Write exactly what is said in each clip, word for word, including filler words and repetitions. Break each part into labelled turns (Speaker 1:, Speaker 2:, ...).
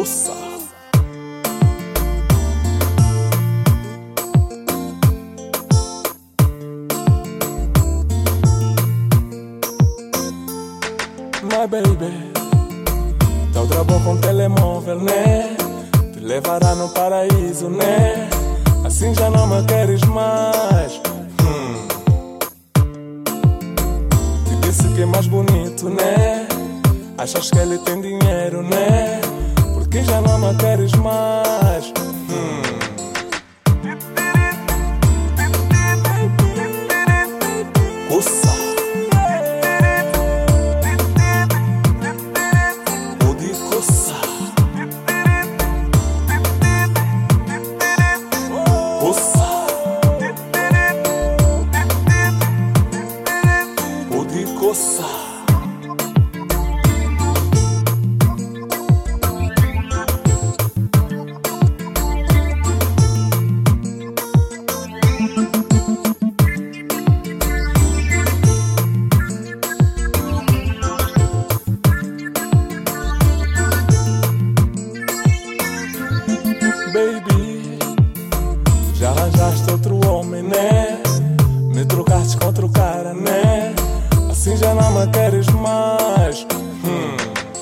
Speaker 1: Coça. My baby, teu trabalho com telemóvel, né? Te levará no paraíso, né? Assim já não me queres mais. hum. Te disse que é mais bonito, né? Achas que ele tem dinheiro, né? Porque já não me queres mais. hum. Coça. Baby, já arranjaste outro homem, né? Me trocaste com outro cara, né? Assim já não me queres mais. hum.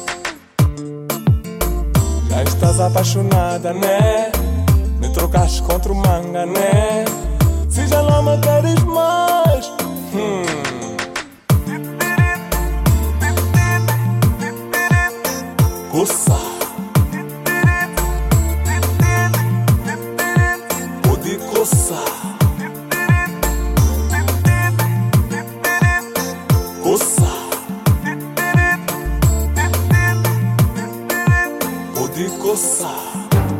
Speaker 1: Já estás apaixonada, né? Me trocaste com outro manga, né? Se já não me queres mais. hum. Coça. Coça. Coça. Pode coçar.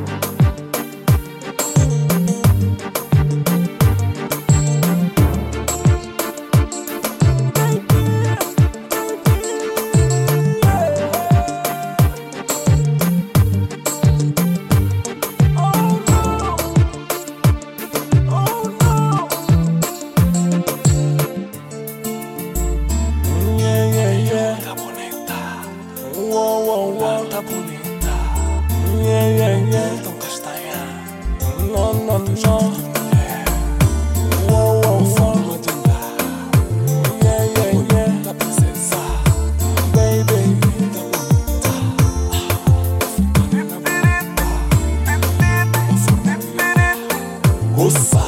Speaker 1: Tá bonita, yeah, yeah, yeah. Tão castanha, no, no, no. Uou, uou, forma de andar, yeah, yeah, yeah. Da princesa, baby, tá bonita. Coça.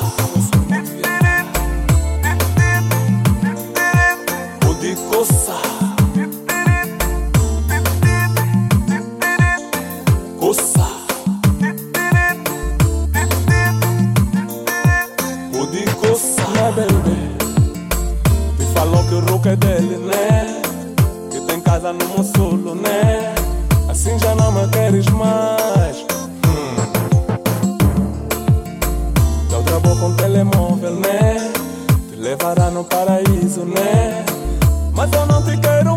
Speaker 1: Pode coçar. Coça. Pode coçar. My baby, me falou que o rock é dele, né? Que tem casa no Mossulo, né? Assim já não me queres mais. hum. Teu trabalho com telemóvel, né? Te levará no paraíso, né? Mas eu não te quero